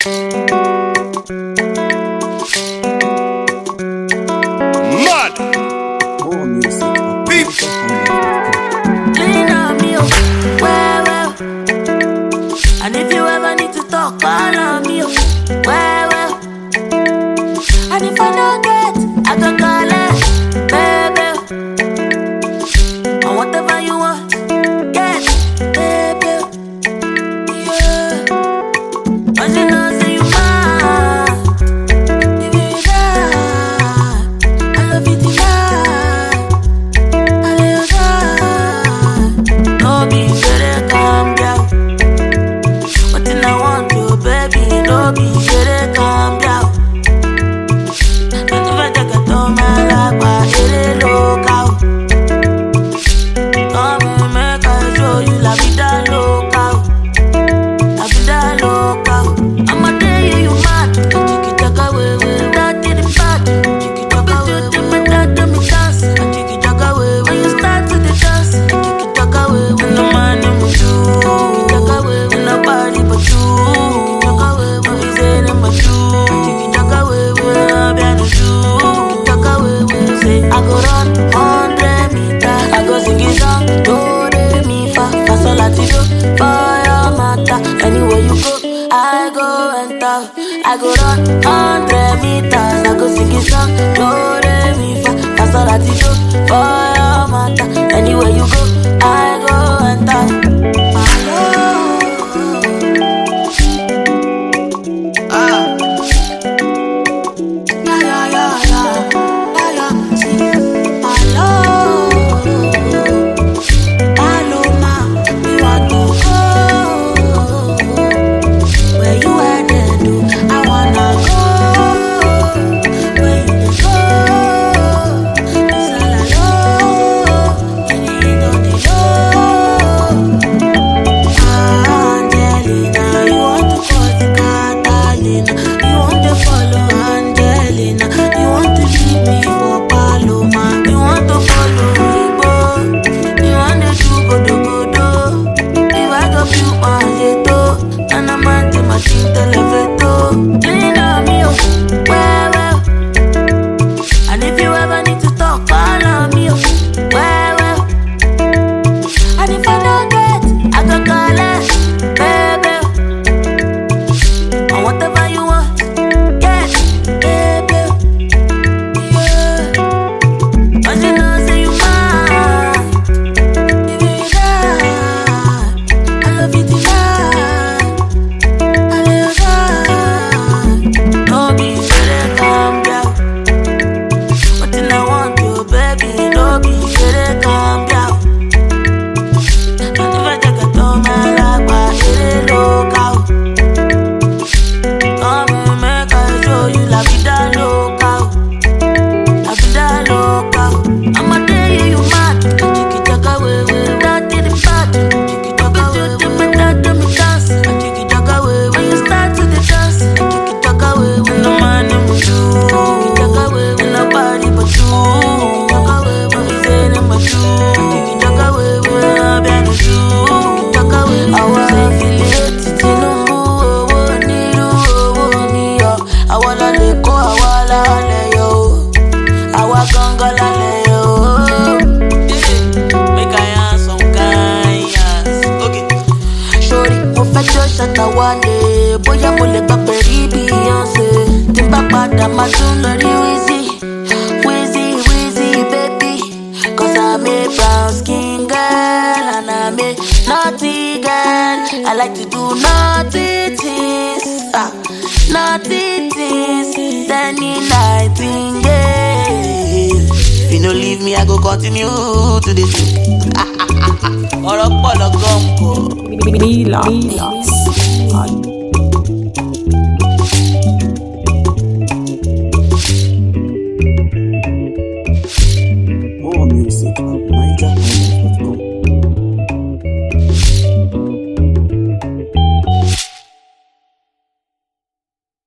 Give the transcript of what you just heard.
Mad. More music. Beep. Lean on me, oh, well. And if you ever need to talk, call on me, oh, well. And if I don't get, I can call it, baby. And whatever you want, get, baby. Yeah. Cause you know, say you mine. If you die, I love you tonight. I lay your side. No be shere, calm down. What I want to, baby, no be shere, calm down. And if I take it to my life, I hit it local. Come and make I show you la vida loca. La vida loca. I'm a day you mad. Chiki taka we, that did it bad. Chiki taka we, when that do me dance. Chiki taka we, when you start to the dance. Chiki taka we, when no man in with you. Chiki taka we, when nobody but you. Chiki taka we, when we say them but you. Chiki taka we, when I'm behind you. Chiki taka we, when you say I go run 100 meters. I go sing a song, do re mi fa, fa sol la ti do. For your matter, anywhere you go, I go enter. I go run 100 meters. I go sing a song, do re mi fa, fa sol la ti do. For your matter, anywhere you go, I go enter. My love. See, my love. Paloma, you want to go where you headed to? I wanna go where you go. It's all alone, and you know the love. Angelina, you want to call the Catalina? You want to follow Angelina? You want to leave me for Paloma? You want to follow Igbo? You want to do godo? If I go build my ghetto, and I'm at my team televeto. Lean on me, oh, well. And if you ever need to talk, call on me, oh, well. And if I don't get, I can call it, baby. And whatever you want, get, baby. Yeah. Cause you know, say you mine. If you die, I love you tonight. I lay your side. No be shere, calm down. What I want to, baby, no be shere, calm down. And if I take it to my life, I hit it local. Come and make I show you la vida loca. La vida loca. I'm a day you mad. Chiki taka we, that did it bad. Chiki taka we, when that do me dance. Chiki taka we, when you start to the dance. Chiki taka we, when no man in with you. Chiki taka we, when nobody but you. Chiki taka we, when we say them but you. Chiki taka we, when I'm behind you. Chiki taka we, I wanna feel it. Tinubu, owo niru, owo niyo. I wanna let go, I wanna let yo. I want gonna let yo. Make I ask some guys. Okay. Shorty, mo fẹ́ jọ ṣàtàwálé. Bóyá mo lè gbà pẹ̀lú Beyonce. Tí n bá padà máa tún lọ rí Wheezy, baby. Cause I'm a brown skin girl and I'm a naughty girl. I like to do naughty things. Naughty things. Any nightingale. If you no leave me, I go continue to this. Ọ̀rọ̀ pọ̀ lọ́gọ́ ń kọ́. Mila.